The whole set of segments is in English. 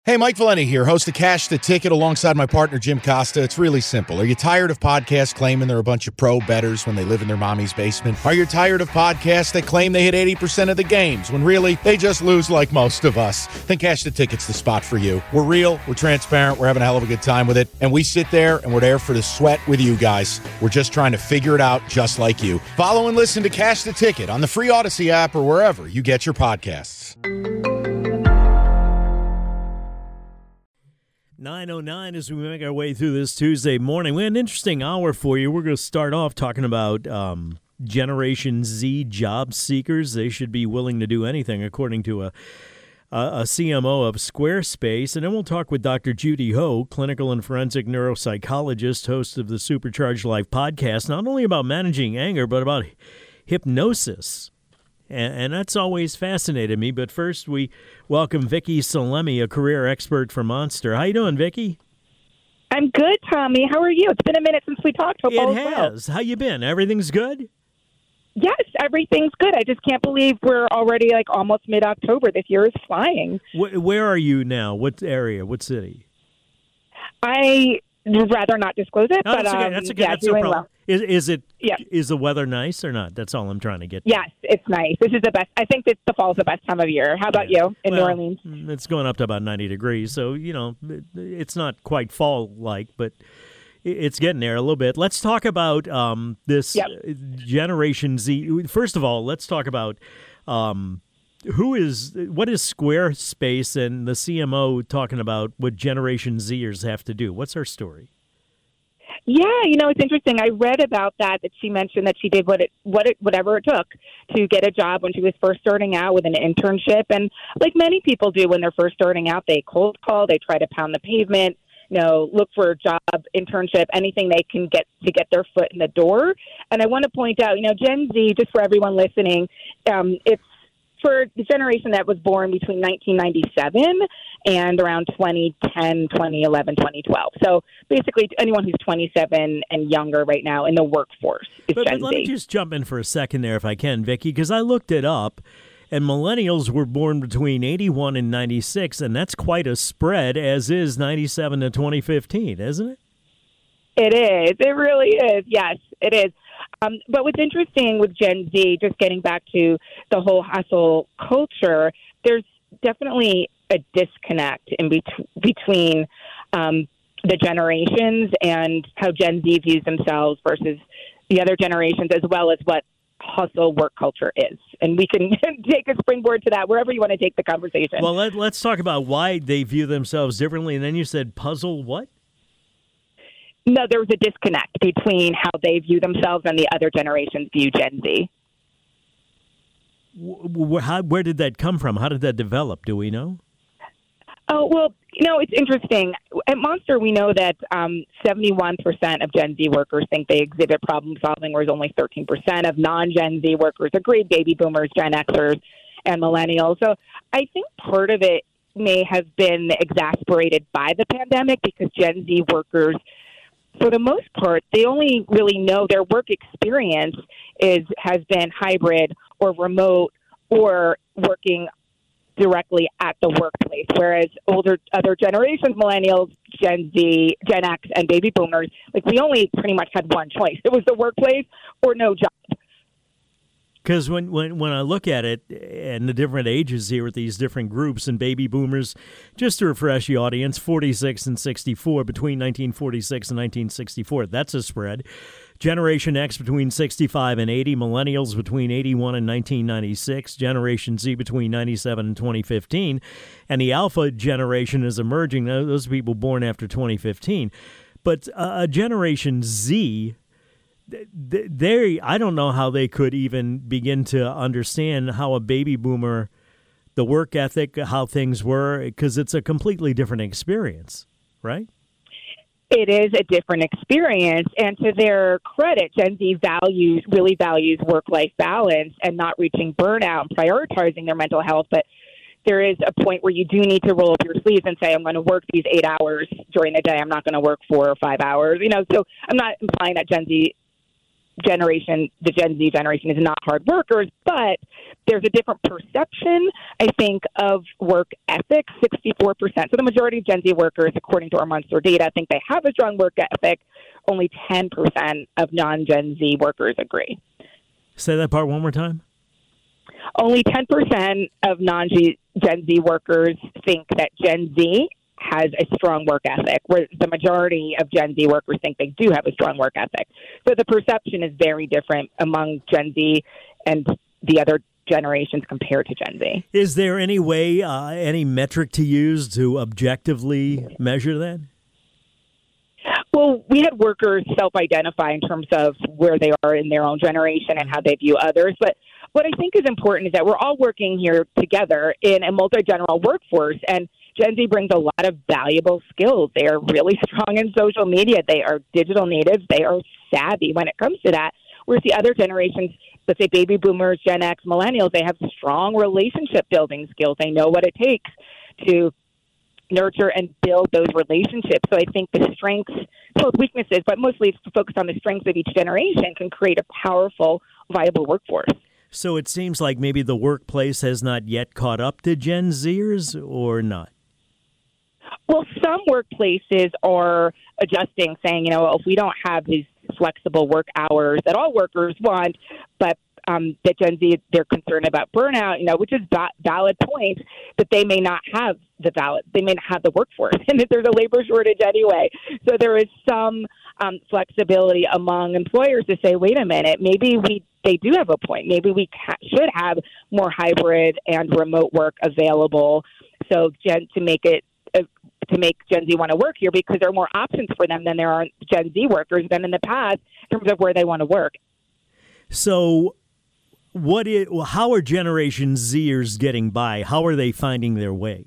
Hey, Mike Valenti here, host of Cash the Ticket alongside my partner, Jim Costa. It's really simple. Are you tired of podcasts claiming they're a bunch of pro bettors when they live in their mommy's basement? Are you tired of podcasts that claim they hit 80% of the games when really they just lose like most of us? Then Cash the Ticket's the spot for you. We're real, we're transparent, we're having a hell of a good time with it, and we sit there and we're there for the sweat with you guys. We're just trying to figure it out just like you. Follow and listen to Cash the Ticket on the free Odyssey app or wherever you get your podcasts. 9:09 as we make our way through this Tuesday morning. We had an interesting hour for you. We're going to start off talking about Generation Z job seekers. They should be willing to do anything, according to a CMO of Squarespace. And then we'll talk with Dr. Judy Ho, clinical and forensic neuropsychologist, host of the Supercharged Life podcast, not only about managing anger, but about hypnosis. And that's always fascinated me. But first, we welcome Vicki Salemi, a career expert for Monster. How you doing, Vicki? I'm good, Tommy. How are you? It's been a minute since we talked. Hope it has. How you been? Everything's good? Yes, everything's good. I just can't believe we're already almost mid-October. This year is flying. Where are you now? What area? What city? I would rather not disclose it. No, but that's okay. That's okay. Yeah, That's no doing problem. well. Is the weather nice or not? That's all I'm trying to get to. Yes, it's nice. This is the best. I think the fall's the best time of year. How about you in New Orleans? It's going up to about 90 degrees, so, it's not quite fall-like, but it's getting there a little bit. Let's talk about this Generation Z. First of all, let's talk about what is Squarespace and the CMO talking about what Generation Zers have to do. What's our story? Yeah, it's interesting. I read about that she mentioned that she did whatever it took to get a job when she was first starting out with an internship. And like many people do when they're first starting out, they cold call, they try to pound the pavement, look for a job, internship, anything they can get to get their foot in the door. And I want to point out, Gen Z, just for everyone listening, it's for the generation that was born between 1997 and around 2010, 2011, 2012. So basically anyone who's 27 and younger right now in the workforce is Gen Z. But let me just jump in for a second there if I can, Vicki, because I looked it up, and millennials were born between 81 and 96, and that's quite a spread, as is 97 to 2015, isn't it? It is. It really is. Yes, it is. But what's interesting with Gen Z, just getting back to the whole hustle culture, there's definitely a disconnect in between the generations and how Gen Z views themselves versus the other generations, as well as what hustle work culture is. And we can take a springboard to that wherever you want to take the conversation. Well, let's talk about why they view themselves differently. And then you said puzzle what? No, there was a disconnect between how they view themselves and the other generations view Gen Z. Where did that come from? How did that develop? Do we know? Oh, well, it's interesting. At Monster, we know that 71% of Gen Z workers think they exhibit problem solving, whereas only 13% of non-Gen Z workers agree, baby boomers, Gen Xers, and millennials. So I think part of it may have been exasperated by the pandemic because Gen Z workers, for the most part, they only really know their work experience has been hybrid or remote or working directly at the workplace, whereas other generations, millennials, Gen Z, Gen X, and baby boomers, we only pretty much had one choice. It was the workplace or no job. Because when I look at it and the different ages here with these different groups and baby boomers, just to refresh the audience, 46 and 64, between 1946 and 1964, that's a spread. Generation X between 65 and 80, millennials between 81 and 1996, Generation Z between 97 and 2015, and the Alpha generation is emerging, those people born after 2015. But Generation Z, I don't know how they could even begin to understand how a baby boomer, the work ethic, how things were, because it's a completely different experience, right? It is a different experience, and to their credit, Gen Z really values work-life balance and not reaching burnout and prioritizing their mental health, but there is a point where you do need to roll up your sleeves and say, I'm going to work these 8 hours during the day. I'm not going to work 4 or 5 hours. So I'm not implying that Gen Z the Gen Z generation, is not hard workers, but there's a different perception, I think, of work ethic. 64%. So the majority of Gen Z workers, according to our Monster data, think they have a strong work ethic. Only 10% of non-Gen Z workers agree. Say that part one more time. Only 10% of non-Gen Z workers think that Gen Z has a strong work ethic, where the majority of Gen Z workers think they do have a strong work ethic. So the perception is very different among Gen Z and the other generations compared to Gen Z. Is there any way, any metric to use to objectively measure that? Well, we had workers self-identify in terms of where they are in their own generation and how they view others. But what I think is important is that we're all working here together in a multi-generational workforce, and Gen Z brings a lot of valuable skills. They are really strong in social media. They are digital natives. They are savvy when it comes to that. Whereas the other generations, let's say baby boomers, Gen X, millennials, they have strong relationship building skills. They know what it takes to nurture and build those relationships. So I think the strengths, both weaknesses, but mostly it's focused on the strengths of each generation, can create a powerful, viable workforce. So it seems like maybe the workplace has not yet caught up to Gen Zers, or not? Well, some workplaces are adjusting, saying, if we don't have these flexible work hours that all workers want, but that Gen Z, they're concerned about burnout, which is valid point, that they may not have they may not have the workforce, and that there's a labor shortage anyway. So there is some flexibility among employers to say, wait a minute, maybe they do have a point. Maybe we should have more hybrid and remote work available. So to make Gen Z want to work here, because there are more options for them than there are Gen Z workers than in the past in terms of where they want to work. So how are Generation Zers getting by? How are they finding their way?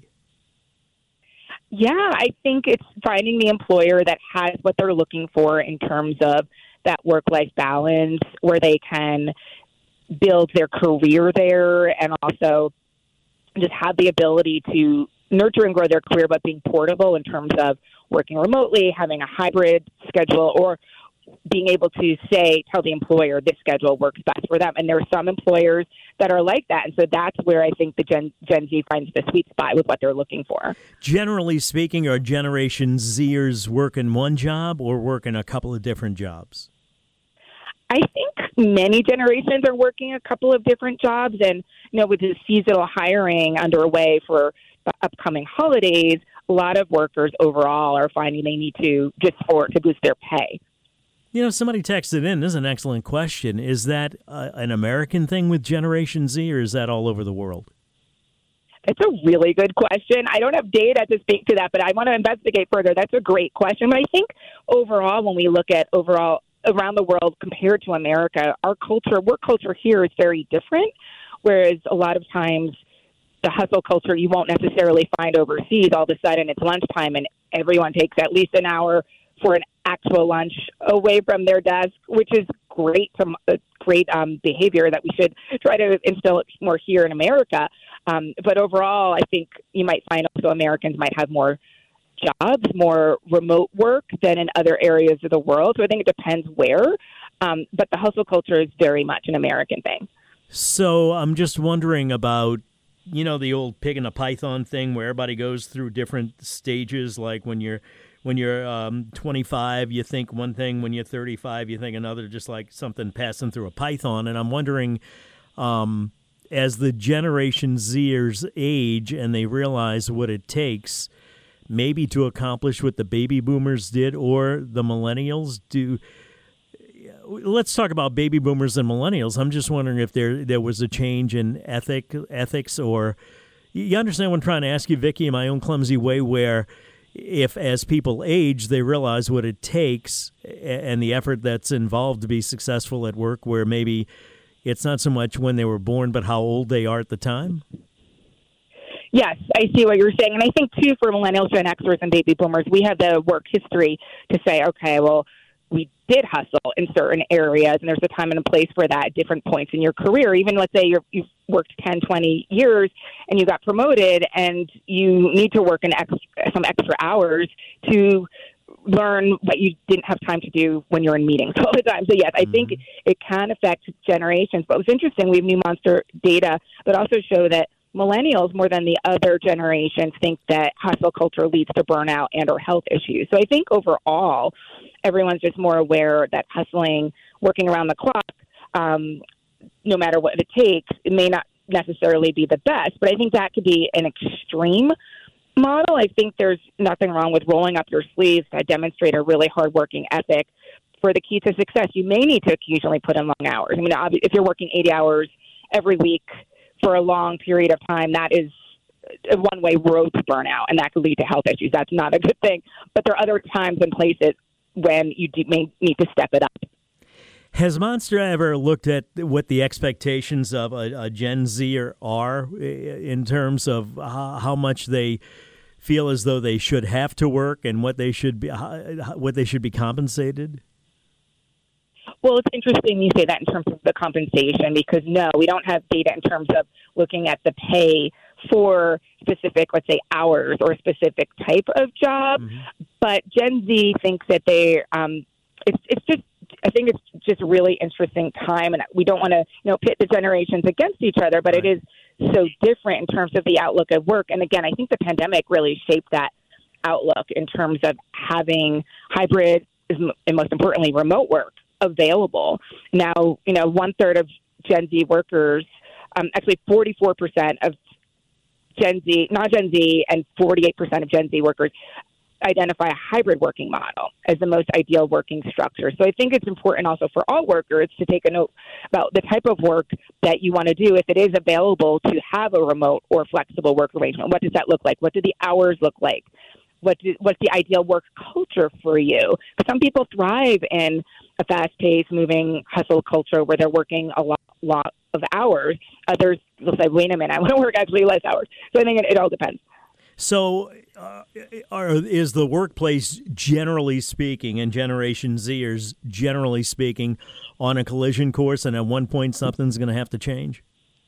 Yeah, I think it's finding the employer that has what they're looking for in terms of that work-life balance, where they can build their career there and also just have the ability to nurture and grow their career, but being portable in terms of working remotely, having a hybrid schedule, or being able to tell the employer this schedule works best for them. And there are some employers that are like that. And so that's where I think the Gen Z finds the sweet spot with what they're looking for. Generally speaking, are Generation Zers working one job or working a couple of different jobs? I think many generations are working a couple of different jobs. And, with the seasonal hiring underway for the upcoming holidays, a lot of workers overall are finding they need to boost their pay. Somebody texted in, this is an excellent question. Is that an American thing with Generation Z, or is that all over the world? It's a really good question. I don't have data to speak to that, but I want to investigate further. That's a great question. But I think overall, when we look at around the world compared to America, our work culture here is very different, whereas a lot of times the hustle culture you won't necessarily find overseas. All of a sudden it's lunchtime and everyone takes at least an hour for an actual lunch away from their desk, which is great behavior that we should try to instill more here in America. But overall, I think you might find also Americans might have more jobs, more remote work than in other areas of the world. So I think it depends where. But the hustle culture is very much an American thing. So I'm just wondering about, the old pig and a python thing where everybody goes through different stages, like when you're 25, you think one thing. When you're 35, you think another, just like something passing through a python. And I'm wondering, as the Generation Zers age and they realize what it takes maybe to accomplish what the baby boomers did or the millennials do. Let's talk about baby boomers and millennials. I'm just wondering if there was a change in ethics, or you understand what I'm trying to ask you, Vicki, in my own clumsy way, where if as people age, they realize what it takes and the effort that's involved to be successful at work, where maybe it's not so much when they were born, but how old they are at the time? Yes, I see what you're saying. And I think, too, for millennials, Gen Xers, and baby boomers, we have the work history to say, okay, well, we did hustle in certain areas, and there's a time and a place for that at different points in your career. Even, let's say you've worked 10, 20 years and you got promoted and you need to work some extra hours to learn what you didn't have time to do when you're in meetings all the time. So yes, I think it can affect generations. But what's interesting, we have New Monster data that also show that millennials, more than the other generations, think that hustle culture leads to burnout and or health issues. So I think overall, everyone's just more aware that hustling, working around the clock, no matter what it takes, it may not necessarily be the best. But I think that could be an extreme model. I think there's nothing wrong with rolling up your sleeves to demonstrate a really hardworking ethic. For the key to success, you may need to occasionally put in long hours. I mean, if you're working 80 hours every week for a long period of time, that is a one-way road to burnout, and that could lead to health issues. That's not a good thing. But there are other times and places when you may need to step it up. Has Monster ever looked at what the expectations of a Gen Zer are in terms of how much they feel as though they should have to work and what they should be compensated? Well, it's interesting you say that in terms of the compensation, because no, we don't have data in terms of looking at the pay for specific, let's say, hours or a specific type of job. Mm-hmm. But Gen Z thinks that I think it's just a really interesting time, and we don't want to, pit the generations against each other, but It is so different in terms of the outlook of work. And again, I think the pandemic really shaped that outlook in terms of having hybrid and most importantly, remote work available. Now, 1/3 of Gen Z workers, actually 44% of Gen Z, not Gen Z, and 48% of Gen Z workers identify a hybrid working model as the most ideal working structure. So I think it's important also for all workers to take a note about the type of work that you want to do if it is available to have a remote or flexible work arrangement. What does that look like? What do the hours look like? What's the ideal work culture for you? Some people thrive in a fast-paced, moving hustle culture where they're working a lot of hours. Others will say, wait a minute, I want to work actually less hours. So I think it all depends. So is the workplace, generally speaking, and Generation Zers, generally speaking, on a collision course, and at one point something's going to have to change?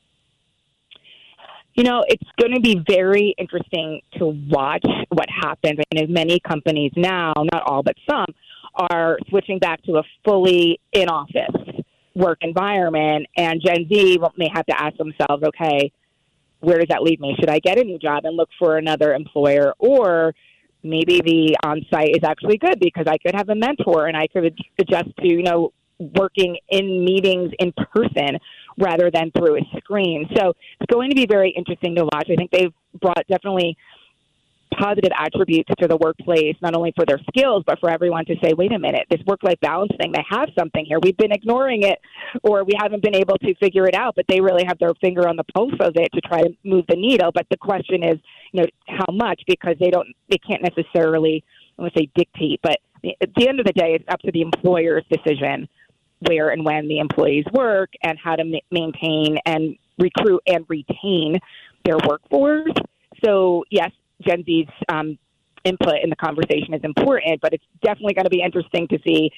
It's going to be very interesting to watch what happens. And as many companies now, not all, but some, are switching back to a fully in-office work environment. And Gen Z may have to ask themselves, okay, where does that leave me? Should I get a new job and look for another employer? Or maybe the on-site is actually good because I could have a mentor and I could adjust to, working in meetings in person rather than through a screen. So it's going to be very interesting to watch. I think they've brought definitely positive attributes to the workplace, not only for their skills, but for everyone to say, wait a minute, this work-life balance thing, they have something here. We've been ignoring it, or we haven't been able to figure it out, but they really have their finger on the pulse of it to try to move the needle. But the question is, how much, because they can't necessarily, I want to say dictate, but at the end of the day, it's up to the employer's decision where and when the employees work and how to maintain and recruit and retain their workforce. So yes, Gen Z's input in the conversation is important, but it's definitely going to be interesting to see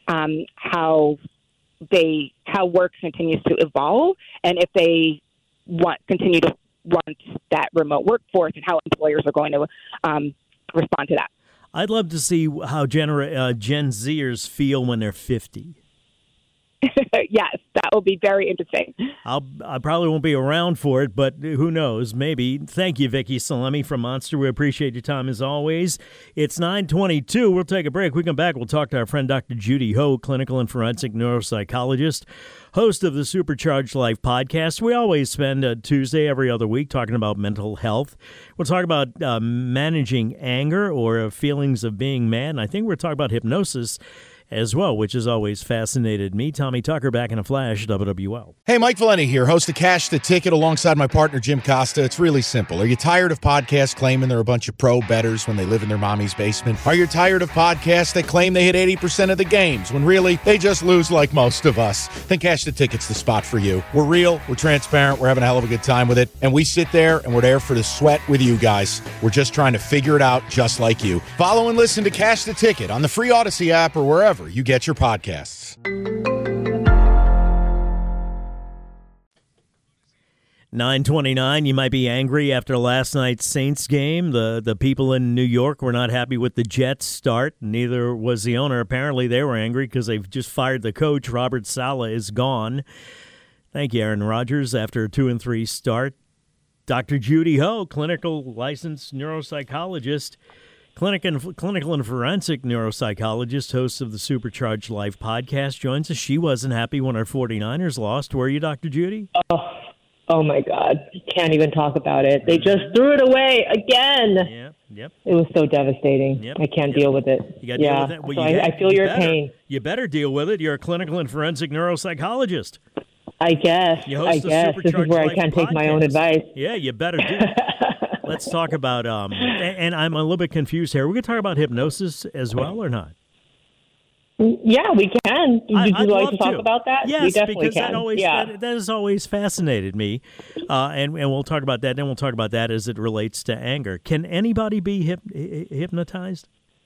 how work continues to evolve, and if they continue to want that remote workforce, and how employers are going to respond to that. I'd love to see how Gen Zers feel when they're 50. Yes, that will be very interesting. I probably won't be around for it, but who knows? Maybe. Thank you, Vicki Salemi from Monster. We appreciate your time as always. It's 9:22. We'll take a break. We come back. We'll talk to our friend Dr. Judy Ho, clinical and forensic neuropsychologist, host of the Supercharged Life podcast. We always spend a Tuesday every other week talking about mental health. We'll talk about managing anger or feelings of being mad. And I think we're talking about hypnosis as well, which has always fascinated me. Tommy Tucker back in a flash, WWL. Hey, Mike Valenti here, host of Cash the Ticket alongside my partner, Jim Costa. It's really simple. Are you tired of podcasts claiming they're a bunch of pro bettors when they live in their mommy's basement? Are you tired of podcasts that claim they hit 80% of the games when really they just lose like most of us? Then Cash the Ticket's the spot for you. We're real, we're transparent, we're having a hell of a good time with it, and we sit there and we're there for the sweat with you guys. We're just trying to figure it out just like you. Follow and listen to Cash the Ticket on the free Odyssey app or wherever you get your podcasts. 9:29. You might be angry after last night's Saints game. The people in New York were not happy with the Jets' start. Neither was the owner. Apparently, they were angry because they've just fired the coach. Robert Saleh is gone. Thank you, Aaron Rodgers. After a 2-3 start, Dr. Judy Ho, clinical licensed neuropsychologist, clinical and forensic neuropsychologist, host of the Supercharged Life podcast, joins us. She wasn't happy when our 49ers lost. Were you, Dr. Judy? Oh my God. Can't even talk about it. They just threw it away again. Yep. It was so devastating. Yep. I can't deal with it. You got to deal with it. Well, so I feel your pain. You better deal with it. You're a clinical and forensic neuropsychologist. I guess. This is where I can't take my own advice. Yeah, you better do. Let's talk about, and I'm a little bit confused here. We're going to talk about hypnosis as well or not? Yeah, we can. Would you like to talk about that? Yes, we definitely because can. that has always fascinated me. And we'll talk about that. Then we'll talk about that as it relates to anger. Can anybody be hypnotized?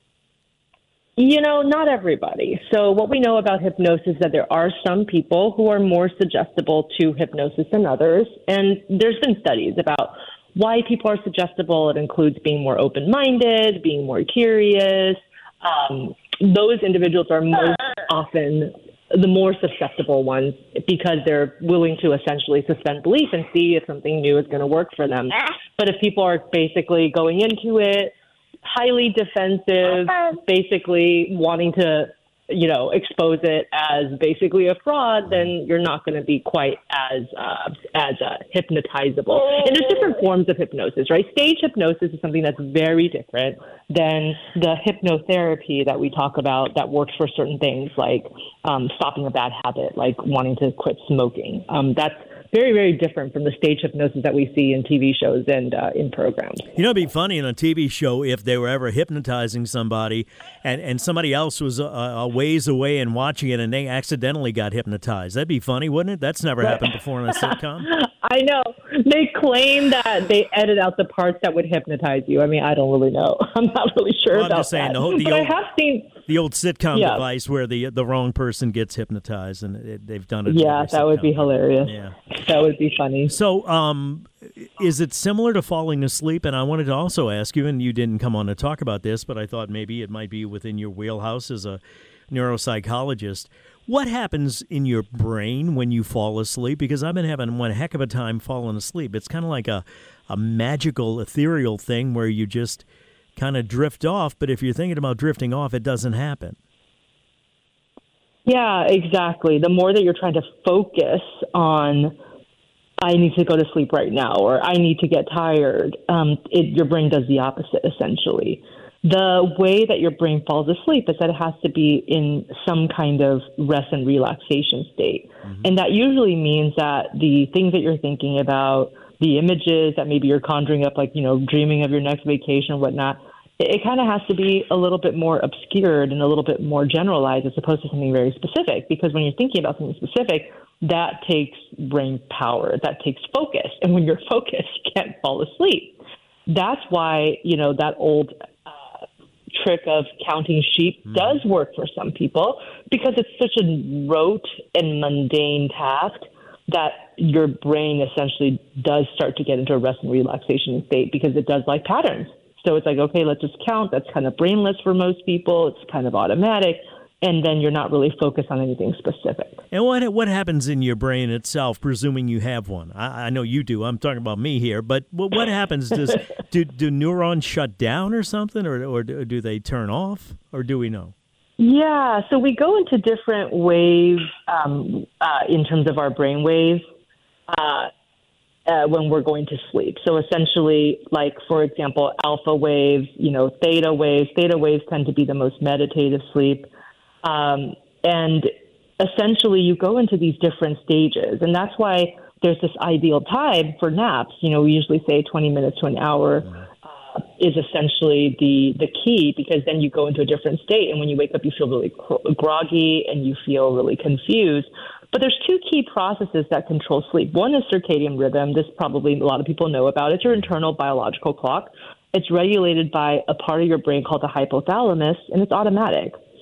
Not everybody. So what we know about hypnosis is that there are some people who are more suggestible to hypnosis than others. And there's been studies about why people are suggestible. It includes being more open-minded, being more curious. Those individuals are most often the more susceptible ones because they're willing to essentially suspend belief and see if something new is going to work for them. But if people are basically going into it highly defensive, basically wanting to, expose it as basically a fraud, then you're not going to be quite as hypnotizable. And there's different forms of hypnosis, right? Stage hypnosis is something that's very different than the hypnotherapy that we talk about that works for certain things like stopping a bad habit, like wanting to quit smoking. That's very, very different from the stage hypnosis that we see in TV shows and in programs. It'd be funny in a TV show if they were ever hypnotizing somebody and somebody else was a ways away and watching it and they accidentally got hypnotized. That'd be funny, wouldn't it? That's never happened before in a sitcom. I know. They claim that they edit out the parts that would hypnotize you. I mean, I don't really know. I'm not really sure about just saying, that. But I have seen the old sitcom device where the wrong person gets hypnotized, and they've done it. Yeah, that would be hilarious. Yeah. That would be funny. So, is it similar to falling asleep? And I wanted to also ask you, and you didn't come on to talk about this, but I thought maybe it might be within your wheelhouse as a neuropsychologist. What happens in your brain when you fall asleep? Because I've been having one heck of a time falling asleep. It's kind of like a magical, ethereal thing where you just kind of drift off. But if you're thinking about drifting off, it doesn't happen. Yeah, exactly. The more that you're trying to focus on, I need to go to sleep right now, or I need to get tired, your brain does the opposite, essentially. The way that your brain falls asleep is that it has to be in some kind of rest and relaxation state. Mm-hmm. And that usually means that the things that you're thinking about, the images that maybe you're conjuring up, like, dreaming of your next vacation or whatnot, it kind of has to be a little bit more obscured and a little bit more generalized as opposed to something very specific. Because when you're thinking about something specific, that takes brain power, that takes focus. And when you're focused, you can't fall asleep. That's why, that old trick of counting sheep does work for some people, because it's such a rote and mundane task that your brain essentially does start to get into a rest and relaxation state because it does like patterns. So it's like, okay, let's just count. That's kind of brainless for most people. It's kind of automatic. And then you're not really focused on anything specific. And what happens in your brain itself, presuming you have one? I know you do. I'm talking about me here. But what happens? Do neurons shut down or something? Or do they turn off? Or do we know? Yeah, so we go into different waves in terms of our brain waves when we're going to sleep. So essentially, like, for example, alpha waves, theta waves. Theta waves tend to be the most meditative sleep. And essentially you go into these different stages, and that's why there's this ideal time for naps. We usually say 20 minutes to an hour is essentially the key, because then you go into a different state, and when you wake up, you feel really groggy and you feel really confused. But there's two key processes that control sleep. One is circadian rhythm. This probably a lot of people know about. It's your internal biological clock. It's regulated by a part of your brain called the hypothalamus, and it's automatic.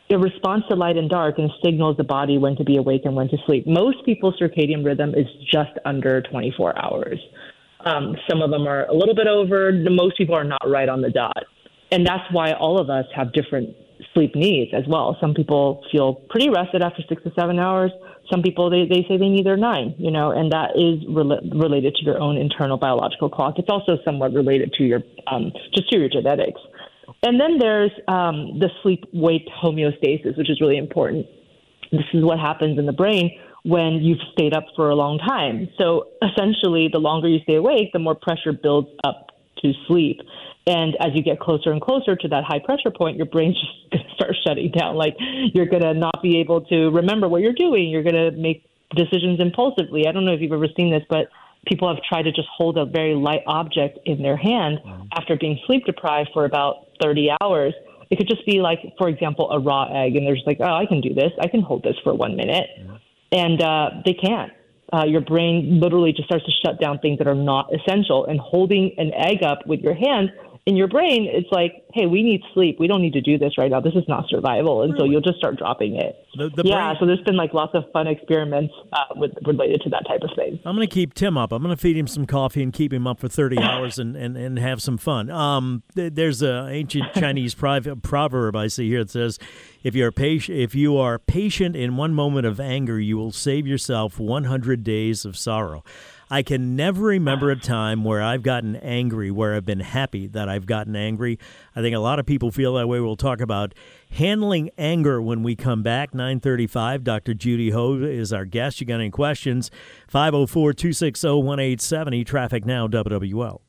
it responds to light and dark and signals the body when to be awake and when to sleep. Most people's circadian rhythm is just under 24 hours. Some of them are a little bit over. Most people are not right on the dot. And that's why all of us have different sleep needs as well. Some people feel pretty rested after 6 to 7 hours. Some people, they say they need their 9, and that is related to your own internal biological clock. It's also somewhat related to your just to your genetics. And then there's the sleep-wake homeostasis, which is really important. This is what happens in the brain when you've stayed up for a long time. So essentially, the longer you stay awake, the more pressure builds up to sleep. And as you get closer and closer to that high pressure point, your brain's just going to start shutting down. Like, you're going to not be able to remember what you're doing. You're going to make decisions impulsively. I don't know if you've ever seen this, but people have tried to just hold a very light object in their hand after being sleep deprived for about 30 hours. It could just be like, for example, a raw egg. And they're just like, oh, I can do this. I can hold this for 1 minute. And they can't. Your brain literally just starts to shut down things that are not essential. And holding an egg up with your hand in your brain, it's like, hey, we need sleep. We don't need to do this right now. This is not survival. And so you'll just start dropping it. So there's been like lots of fun experiments related to that type of thing. I'm going to keep Tim up. I'm going to feed him some coffee and keep him up for 30 hours and have some fun. There's an ancient Chinese proverb I see here that says, if you are patient in one moment of anger, you will save yourself 100 days of sorrow. I can never remember a time where I've gotten angry, where I've been happy that I've gotten angry. I think a lot of people feel that way. We'll talk about handling anger when we come back. 9:35, Dr. Judy Ho is our guest. You got any questions? 504-260-1870, Traffic Now, WWL.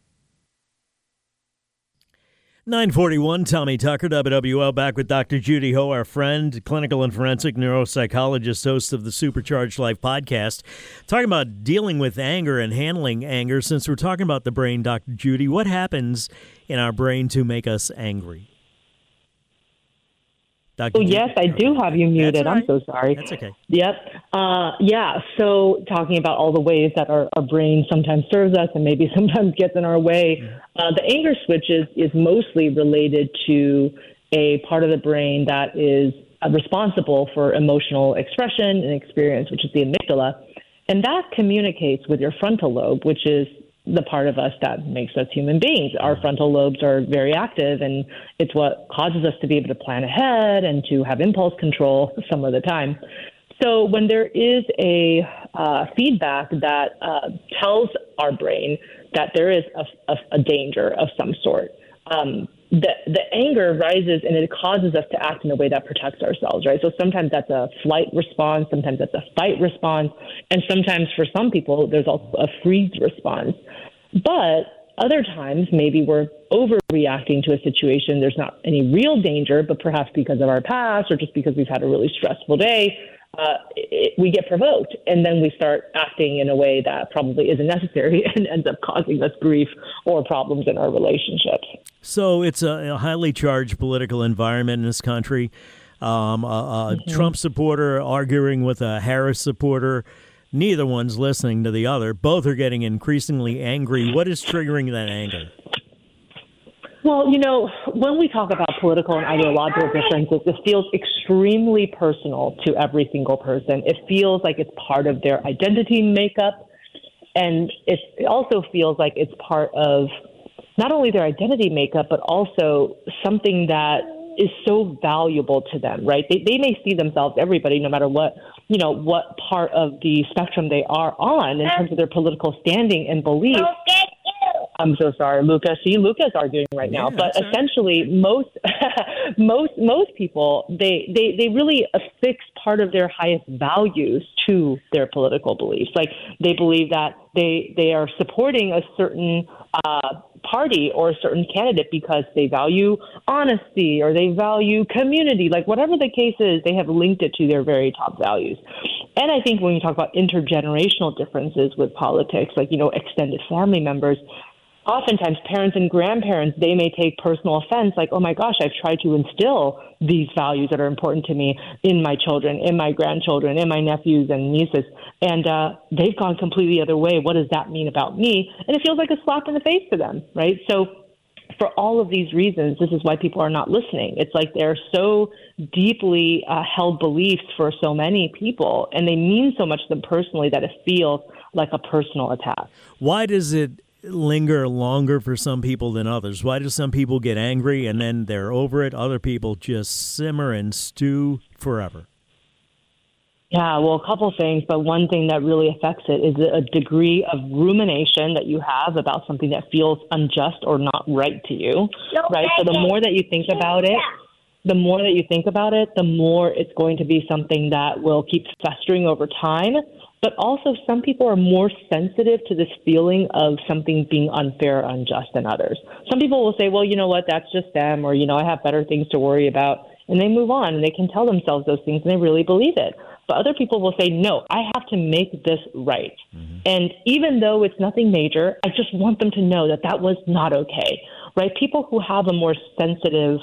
941, Tommy Tucker, WWL, back with Dr. Judy Ho, our friend, clinical and forensic neuropsychologist, host of the Supercharged Life podcast. Talking about dealing with anger and handling anger. Since we're talking about the brain, Dr. Judy, what happens in our brain to make us angry? Dr. Yes, I do have you muted. Right. I'm so sorry. That's okay. Yep. So talking about all the ways that our brain sometimes serves us and maybe sometimes gets in our way, the anger switch is mostly related to a part of the brain that is responsible for emotional expression and experience, which is the amygdala. And that communicates with your frontal lobe, which is the part of us that makes us human beings. Our frontal lobes are very active, and it's what causes us to be able to plan ahead and to have impulse control some of the time. So when there is a feedback that tells our brain that there is a danger of some sort, the anger rises and it causes us to act in a way that protects ourselves, right? So sometimes that's a flight response, sometimes that's a fight response, and sometimes for some people there's also a freeze response. But other times maybe we're overreacting to a situation. There's not any real danger, but perhaps because of our past or just because we've had a really stressful day, we get provoked, and then we start acting in a way that probably isn't necessary and ends up causing us grief or problems in our relationships. So it's a highly charged political environment in this country. Trump supporter arguing with a Harris supporter. Neither one's listening to the other. Both are getting increasingly angry. What is triggering that anger? Well, when we talk about political and ideological differences, it feels extremely personal to every single person. It feels like it's part of their identity makeup, and it also feels like it's part of not only their identity makeup, but also something that is so valuable to them, right? They may see themselves, everybody, no matter what part of the spectrum they are on in terms of their political standing and belief. I'm so sorry, Lucas. See, Lucas arguing right now. But essentially, most people, they really affix part of their highest values to their political beliefs. Like, they believe that they are supporting a certain party or a certain candidate because they value honesty or they value community. Like, whatever the case is, they have linked it to their very top values. And I think when you talk about intergenerational differences with politics, like, extended family members, oftentimes parents and grandparents, they may take personal offense, like, oh my gosh, I've tried to instill these values that are important to me in my children, in my grandchildren, in my nephews and nieces, and they've gone completely the other way. What does that mean about me? And it feels like a slap in the face to them, right? So for all of these reasons, this is why people are not listening. It's like they're so deeply held beliefs for so many people, and they mean so much to them personally that it feels like a personal attack. Why does it linger longer for some people than others? Why do some people get angry and then they're over it? Other people just simmer and stew forever? Yeah, well, a couple things, but one thing that really affects it is a degree of rumination that you have about something that feels unjust or not right to you, right? So the more that you think about it, the more it's going to be something that will keep festering over time. But also some people are more sensitive to this feeling of something being unfair or unjust than others. Some people will say, well, you know what, that's just them, or, I have better things to worry about. And they move on and they can tell themselves those things and they really believe it. But other people will say, no, I have to make this right. Mm-hmm. And even though it's nothing major, I just want them to know that that was not okay, right? People who have a more sensitive,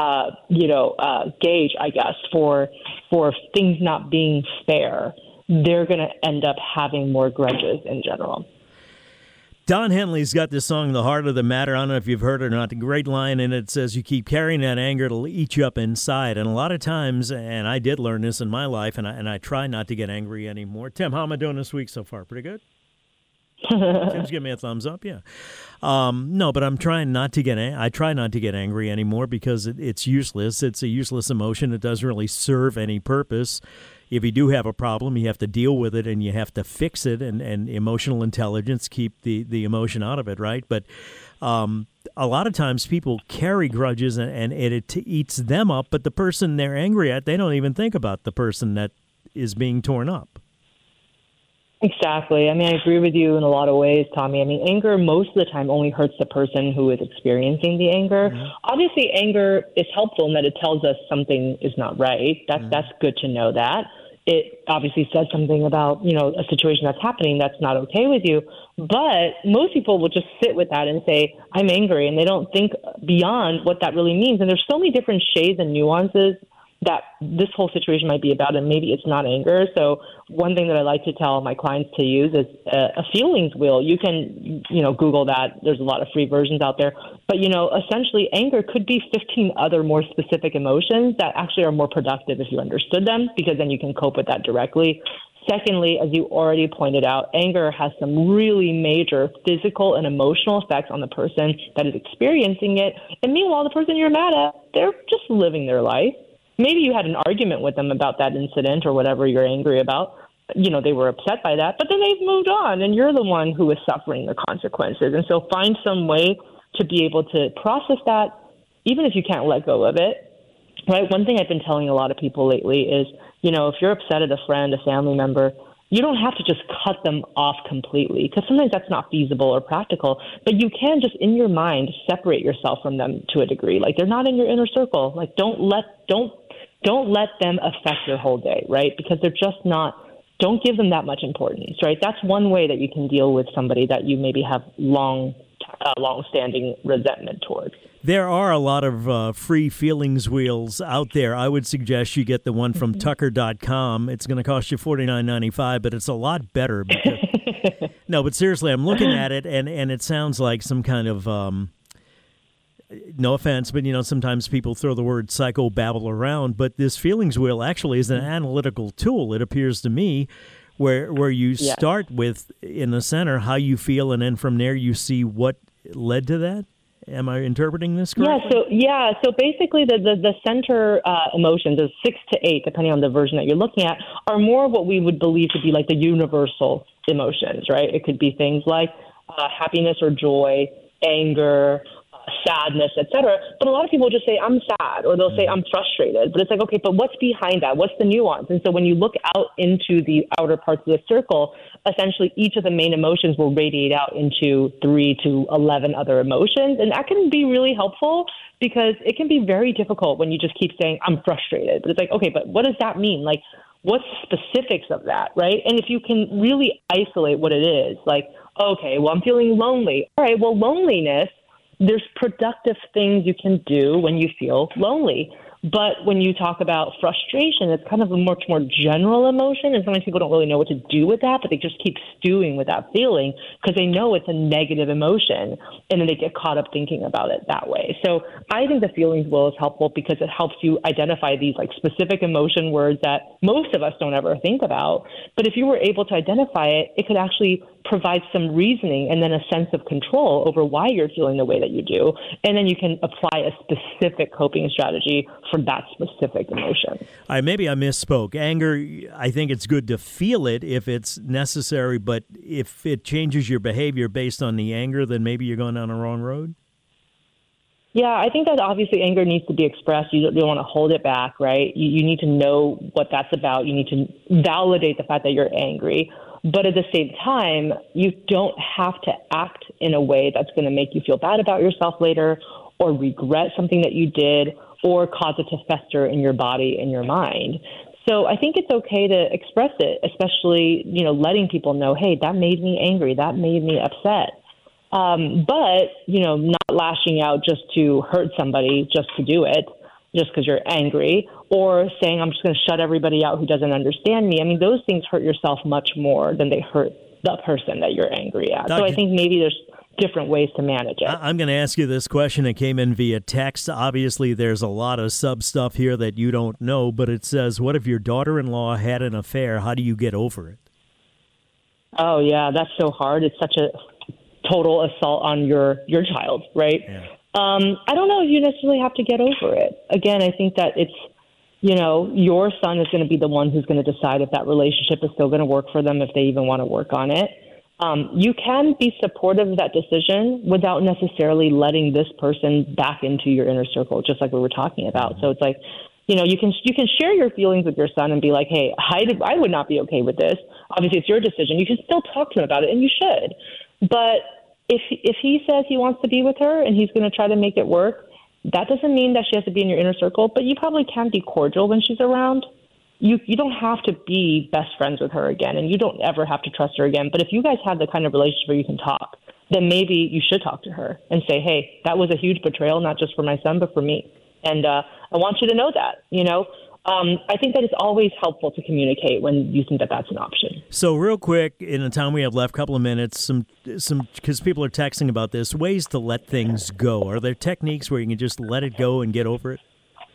gauge, I guess, for things not being fair, they're going to end up having more grudges in general. Don Henley's got this song, The Heart of the Matter. I don't know if you've heard it or not. The great line in it says, you keep carrying that anger, it'll eat you up inside. And a lot of times, and I did learn this in my life, and I try not to get angry anymore. Tim, how am I doing this week so far? Pretty good? Tim's giving me a thumbs up, yeah. No, but I'm trying not to get I try not to get angry anymore because it's useless. It's a useless emotion. It doesn't really serve any purpose. If you do have a problem, you have to deal with it and you have to fix it, and emotional intelligence keep the emotion out of it, right? But a lot of times people carry grudges and it eats them up, but the person they're angry at, they don't even think about the person that is being torn up. Exactly. I mean, I agree with you in a lot of ways, Tommy. I mean, anger most of the time only hurts the person who is experiencing the anger. Mm-hmm. Obviously, anger is helpful in that it tells us something is not right. That's good to know that. It obviously says something about, a situation that's happening that's not okay with you. But most people will just sit with that and say, I'm angry, and they don't think beyond what that really means. And there's so many different shades and nuances that this whole situation might be about, and maybe it's not anger. So one thing that I like to tell my clients to use is a feelings wheel. You can, Google that. There's a lot of free versions out there. But, essentially anger could be 15 other more specific emotions that actually are more productive if you understood them, because then you can cope with that directly. Secondly, as you already pointed out, anger has some really major physical and emotional effects on the person that is experiencing it. And meanwhile, the person you're mad at, they're just living their life. Maybe you had an argument with them about that incident or whatever you're angry about. They were upset by that, but then they've moved on and you're the one who is suffering the consequences. And so find some way to be able to process that, even if you can't let go of it. Right? One thing I've been telling a lot of people lately is, if you're upset at a friend, a family member, you don't have to just cut them off completely, because sometimes that's not feasible or practical, but you can just in your mind separate yourself from them to a degree. Like, they're not in your inner circle. Like, don't let them affect your whole day, right? Because they're just not, don't give them that much importance, right? That's one way that you can deal with somebody that you maybe have long-standing resentment towards. There are a lot of free feelings wheels out there. I would suggest you get the one from Tucker.com. It's going to cost you $49.95, but it's a lot better. Because, no, but seriously, I'm looking at it, and it sounds like some kind of, no offense, but, sometimes people throw the word psychobabble around, but this feelings wheel actually is an analytical tool, it appears to me, where you start with, in the center, how you feel, and then from there you see what led to that. Am I interpreting this correctly? So basically the center emotions, is 6 to 8, depending on the version that you're looking at, are more what we would believe to be like the universal emotions, right? It could be things like happiness or joy, anger, sadness, etc. But a lot of people just say, I'm sad, or they'll say, I'm frustrated. But it's like, okay, but what's behind that? What's the nuance? And so when you look out into the outer parts of the circle, essentially each of the main emotions will radiate out into 3 to 11 other emotions. And that can be really helpful, because it can be very difficult when you just keep saying, I'm frustrated. But it's like, okay, but what does that mean? Like, what's the specifics of that, right? And if you can really isolate what it is, like, okay, well, I'm feeling lonely. All right, well, loneliness, there's productive things you can do when you feel lonely. But when you talk about frustration, it's kind of a much more general emotion, and sometimes people don't really know what to do with that, but they just keep stewing with that feeling because they know it's a negative emotion, and then they get caught up thinking about it that way. So I think the feelings wheel is helpful because it helps you identify these like specific emotion words that most of us don't ever think about. But if you were able to identify it, it could actually provide some reasoning and then a sense of control over why you're feeling the way that you do. And then you can apply a specific coping strategy for that specific emotion. Maybe I misspoke. Anger, I think it's good to feel it if it's necessary, but if it changes your behavior based on the anger, then maybe you're going down the wrong road? Yeah, I think that obviously anger needs to be expressed. You don't want to hold it back, right? You need to know what that's about. You need to validate the fact that you're angry. But at the same time, you don't have to act in a way that's going to make you feel bad about yourself later or regret something that you did or cause it to fester in your body and your mind. So I think it's okay to express it, especially, letting people know, hey, that made me angry. That made me upset. But, not lashing out just to hurt somebody, just to do it, just because you're angry, or saying, I'm just going to shut everybody out who doesn't understand me. I mean, those things hurt yourself much more than they hurt the person that you're angry at. So I think maybe there's different ways to manage it. I'm going to ask you this question. It came in via text. Obviously, there's a lot of sub stuff here that you don't know, but it says, what if your daughter-in-law had an affair? How do you get over it? Oh, yeah, that's so hard. It's such a total assault on your child, right? Yeah. I don't know if you necessarily have to get over it. Again, I think that it's, your son is going to be the one who's going to decide if that relationship is still going to work for them, if they even want to work on it. You can be supportive of that decision without necessarily letting this person back into your inner circle, just like we were talking about. So it's like, you can share your feelings with your son and be like, hey, I would not be okay with this. Obviously, it's your decision. You can still talk to him about it, and you should. But if he says he wants to be with her and he's going to try to make it work, that doesn't mean that she has to be in your inner circle, but you probably can be cordial when she's around. You don't have to be best friends with her again, and you don't ever have to trust her again. But if you guys have the kind of relationship where you can talk, then maybe you should talk to her and say, hey, that was a huge betrayal, not just for my son, but for me. And I want you to know that, I think that it's always helpful to communicate when you think that that's an option. So real quick, in the time we have left, couple of minutes, some because people are texting about this, ways to let things go. Are there techniques where you can just let it go and get over it?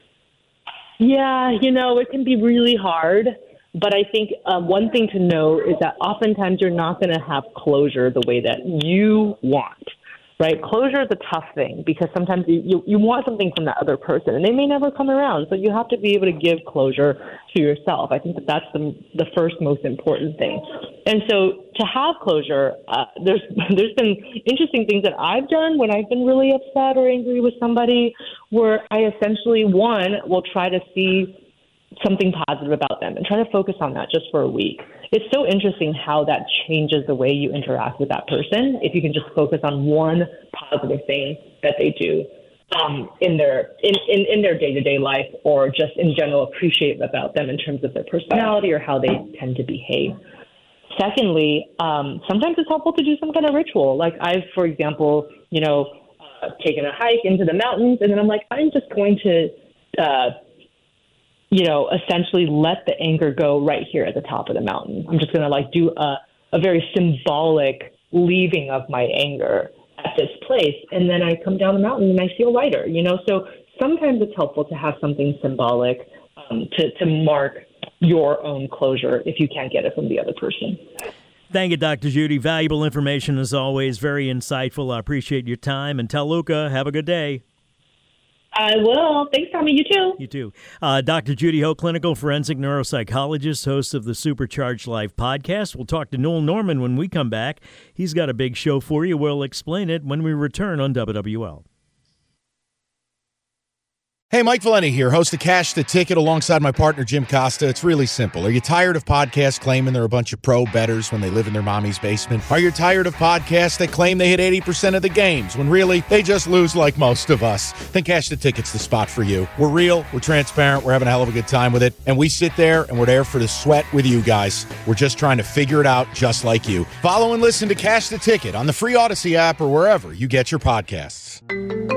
Yeah, it can be really hard. But I think one thing to know is that oftentimes you're not going to have closure the way that you want. Right? Closure is a tough thing because sometimes you want something from that other person and they may never come around. So you have to be able to give closure to yourself. I think that's the first most important thing. And so to have closure, there's been interesting things that I've done when I've been really upset or angry with somebody where I essentially, will try to see something positive about them and try to focus on that just for a week. It's so interesting how that changes the way you interact with that person if you can just focus on one positive thing that they do in their day-to-day life, or just in general appreciate about them in terms of their personality or how they tend to behave. Secondly, sometimes it's helpful to do some kind of ritual. Like I've, for example, taken a hike into the mountains, and then I'm like, I'm just going to essentially let the anger go right here at the top of the mountain. I'm just going to do a very symbolic leaving of my anger at this place. And then I come down the mountain and I feel lighter, So sometimes it's helpful to have something symbolic to mark your own closure if you can't get it from the other person. Thank you, Dr. Judy. Valuable information as always. Very insightful. I appreciate your time. And tell Luca, have a good day. I will. Thanks, Tommy. You too. You too. Dr. Judy Ho, clinical forensic neuropsychologist, host of the Supercharged Life podcast. We'll talk to Noel Norman when we come back. He's got a big show for you. We'll explain it when we return on WWL. Hey, Mike Valeni here, host of Cash the Ticket alongside my partner, Jim Costa. It's really simple. Are you tired of podcasts claiming they're a bunch of pro bettors when they live in their mommy's basement? Are you tired of podcasts that claim they hit 80% of the games when really they just lose like most of us? Then Cash the Ticket's the spot for you. We're real, we're transparent, we're having a hell of a good time with it, and we sit there and we're there for the sweat with you guys. We're just trying to figure it out just like you. Follow and listen to Cash the Ticket on the free Odyssey app or wherever you get your podcasts.